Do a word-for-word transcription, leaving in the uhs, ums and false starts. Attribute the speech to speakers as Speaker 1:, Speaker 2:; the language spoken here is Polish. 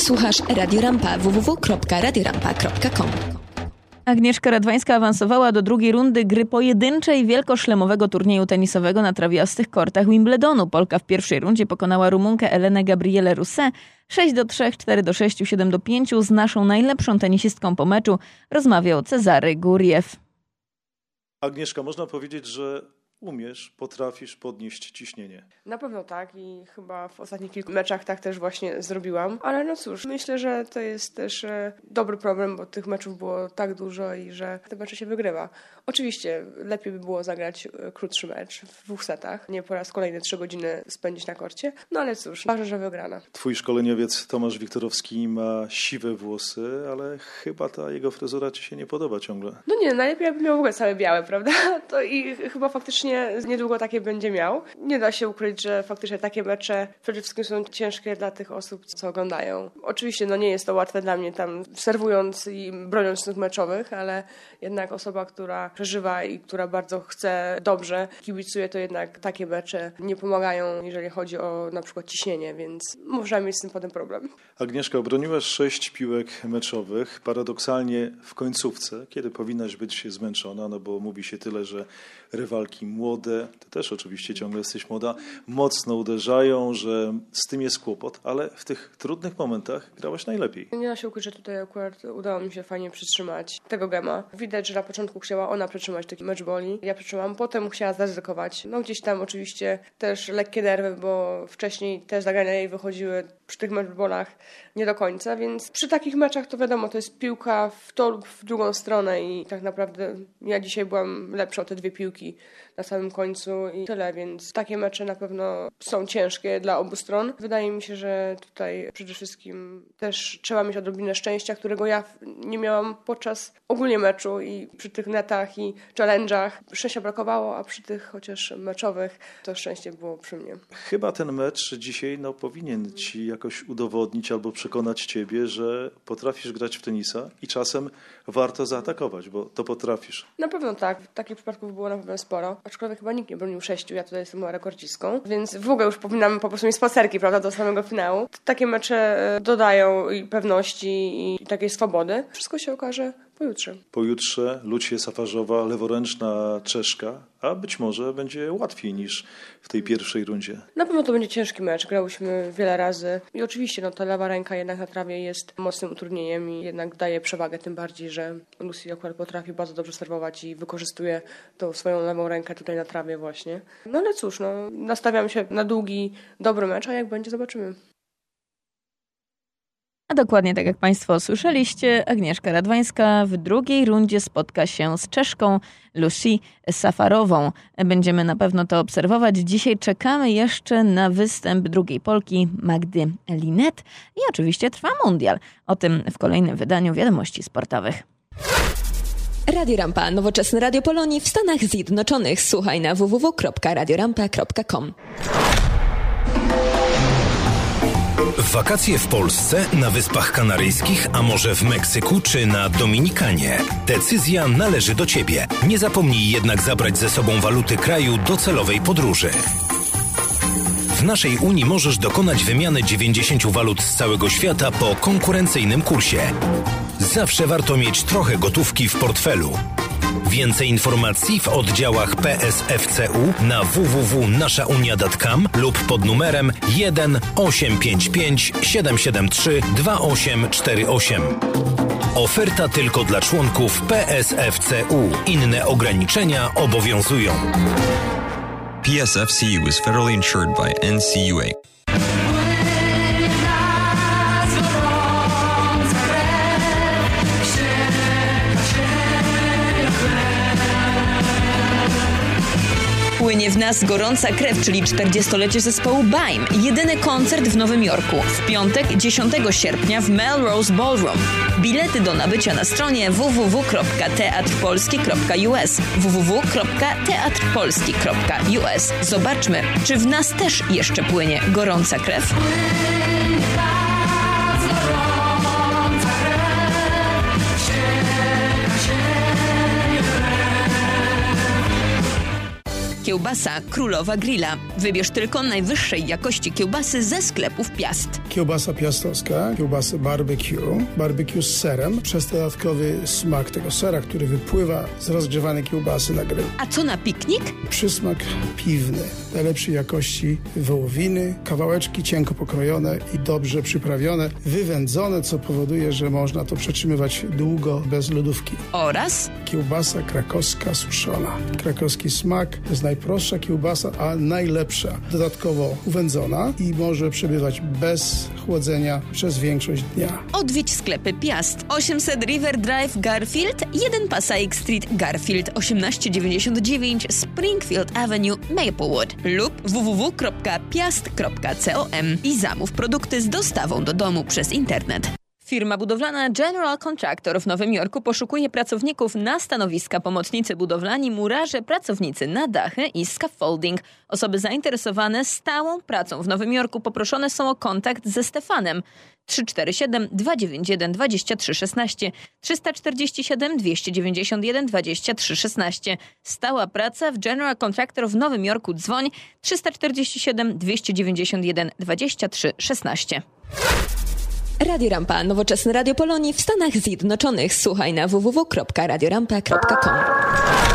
Speaker 1: Słuchasz Radio Rampa w w w kropka radiorampa kropka com.
Speaker 2: Agnieszka Radwańska awansowała do drugiej rundy gry pojedynczej wielkoszlemowego turnieju tenisowego na trawiastych kortach Wimbledonu. Polka w pierwszej rundzie pokonała Rumunkę Elenę Gabrielę Rousset sześć do trzech, cztery do sześciu, siedem do pięciu. Z naszą najlepszą tenisistką po meczu rozmawiał Cezary Guriew.
Speaker 3: Agnieszka, można powiedzieć, że umiesz, potrafisz podnieść ciśnienie.
Speaker 4: Na pewno tak i chyba w ostatnich kilku meczach tak też właśnie zrobiłam. Ale no cóż, myślę, że to jest też e, dobry problem, bo tych meczów było tak dużo i że te mecze się wygrywa. Oczywiście lepiej by było zagrać e, krótszy mecz w dwóch setach, nie po raz kolejny trzy godziny spędzić na korcie. No ale cóż, ważne, że wygrana.
Speaker 3: Twój szkoleniowiec Tomasz Wiktorowski ma siwe włosy, ale chyba ta jego fryzura ci się nie podoba ciągle.
Speaker 4: No nie, najlepiej jakby miał w ogóle całe białe, prawda? To i chyba faktycznie niedługo takie będzie miał. Nie da się ukryć, że faktycznie takie mecze przede wszystkim są ciężkie dla tych osób, co oglądają. Oczywiście no nie jest to łatwe dla mnie tam serwując i broniąc tych meczowych, ale jednak osoba, która przeżywa i która bardzo chce dobrze, kibicuje, to jednak takie mecze nie pomagają, jeżeli chodzi o na przykład ciśnienie, więc można mieć z tym potem problem.
Speaker 3: Agnieszka, obroniłaś sześć piłek meczowych, paradoksalnie w końcówce, kiedy powinnaś być zmęczona, no bo mówi się tyle, że rywalki młode, ty też oczywiście ciągle jesteś młoda, mocno uderzają, że z tym jest kłopot, ale w tych trudnych momentach grałaś najlepiej.
Speaker 4: Nie da się ukryć, że tutaj akurat udało mi się fajnie przytrzymać tego gema. Widać, że na początku chciała ona przytrzymać taki mecz boli. Ja przytrzymałam, potem chciała zaryzykować. No gdzieś tam oczywiście też lekkie nerwy, bo wcześniej też zagrania jej wychodziły przy tych meczbolach nie do końca, więc przy takich meczach to wiadomo, to jest piłka w to lub w drugą stronę i tak naprawdę ja dzisiaj byłam lepsza o te dwie piłki na samym końcu i tyle, więc takie mecze na pewno są ciężkie dla obu stron. Wydaje mi się, że tutaj przede wszystkim też trzeba mieć odrobinę szczęścia, którego ja nie miałam podczas ogólnie meczu i przy tych netach i challenge'ach. Szczęścia brakowało, a przy tych chociaż meczowych to szczęście było przy mnie.
Speaker 3: Chyba ten mecz dzisiaj no, powinien ci jakoś udowodnić albo przekonać ciebie, że potrafisz grać w tenisa i czasem warto zaatakować, bo to potrafisz.
Speaker 4: Na pewno tak. Takich przypadków było na pewno sporo. Aczkolwiek chyba nikt nie bronił sześciu, ja tutaj jestem rekordzistką, więc w ogóle już powinnam po prostu mieć spacerki, prawda, do samego finału. Takie mecze dodają i pewności i takiej swobody. Wszystko się okaże pojutrze.
Speaker 3: Pojutrze Lucia Safarzowa, leworęczna Czeszka, a być może będzie łatwiej niż w tej pierwszej rundzie.
Speaker 4: Na pewno to będzie ciężki mecz. Grałyśmy wiele razy i oczywiście no, ta lewa ręka jednak na trawie jest mocnym utrudnieniem i jednak daje przewagę, tym bardziej, że Lucy akurat potrafi bardzo dobrze serwować i wykorzystuje tą swoją lewą rękę tutaj na trawie właśnie. No ale cóż, no, nastawiam się na długi, dobry mecz, a jak będzie, zobaczymy.
Speaker 2: A dokładnie tak jak Państwo słyszeliście, Agnieszka Radwańska w drugiej rundzie spotka się z Czeszką Lucy Safarową. Będziemy na pewno to obserwować. Dzisiaj czekamy jeszcze na występ drugiej Polki Magdy Linette i oczywiście trwa mundial. O tym w kolejnym wydaniu Wiadomości Sportowych.
Speaker 1: Radio Rampa, nowoczesne radio Polonii w Stanach Zjednoczonych. Słuchaj na w w w kropka radiorampa kropka com.
Speaker 5: Wakacje w Polsce, na Wyspach Kanaryjskich, a może w Meksyku czy na Dominikanie. Decyzja należy do Ciebie. Nie zapomnij jednak zabrać ze sobą waluty kraju docelowej podróży. W naszej Unii możesz dokonać wymiany dziewięćdziesięciu walut z całego świata po konkurencyjnym kursie. Zawsze warto mieć trochę gotówki w portfelu. Więcej informacji w oddziałach P S F C U na w w w kropka nasza unia kropka com lub pod numerem jeden osiem pięć pięć siedem siedem trzy dwa osiem cztery osiem. Oferta tylko dla członków P S F C U. Inne ograniczenia obowiązują.
Speaker 6: P S F C U is federally insured by N C U A.
Speaker 7: Płynie w nas gorąca krew, czyli czterdziestolecie zespołu B A I M. Jedyny koncert w Nowym Jorku. W piątek, dziesiątego sierpnia w Melrose Ballroom. Bilety do nabycia na stronie w w w kropka teatr polski kropka u s. w w w kropka teatr polski kropka u s. Zobaczmy, czy w nas też jeszcze płynie gorąca krew. Kiełbasa Królowa Grilla. Wybierz tylko najwyższej jakości kiełbasy ze sklepów Piast.
Speaker 8: Kiełbasa piastowska, kiełbasa barbecue, barbecue z serem, przez dodatkowy smak tego sera, który wypływa z rozgrzewanej kiełbasy na grill.
Speaker 7: A co na piknik?
Speaker 8: Przysmak piwny, najlepszej jakości wołowiny, kawałeczki cienko pokrojone i dobrze przyprawione, wywędzone, co powoduje, że można to przetrzymywać długo bez lodówki.
Speaker 7: Oraz
Speaker 8: kiełbasa krakowska suszona. Krakowski smak, to jest najprostsza kiełbasa, a najlepsza. Dodatkowo uwędzona i może przebywać bez chłodzenia przez większość dnia.
Speaker 7: Odwiedź sklepy Piast. osiemset River Drive Garfield, jeden Passaic Street Garfield, osiemnaście dziewięćdziesiąt dziewięć Springfield Avenue Maplewood lub w w w kropka piast kropka com i zamów produkty z dostawą do domu przez internet. Firma budowlana General Contractor w Nowym Jorku poszukuje pracowników na stanowiska pomocnicy budowlani, murarze, pracownicy na dachy i scaffolding. Osoby zainteresowane stałą pracą w Nowym Jorku poproszone są o kontakt ze Stefanem. trzy cztery siedem, dwa dziewięć jeden, dwa trzy jeden sześć, trzy cztery siedem, dwa dziewięć jeden, dwa trzy jeden sześć. Stała praca w General Contractor w Nowym Jorku. Dzwoń trzy cztery siedem, dwa dziewięć jeden, dwa trzy jeden sześć.
Speaker 1: Radio Rampa, nowoczesne radio Polonii w Stanach Zjednoczonych. Słuchaj na w w w kropka radio rampa kropka com.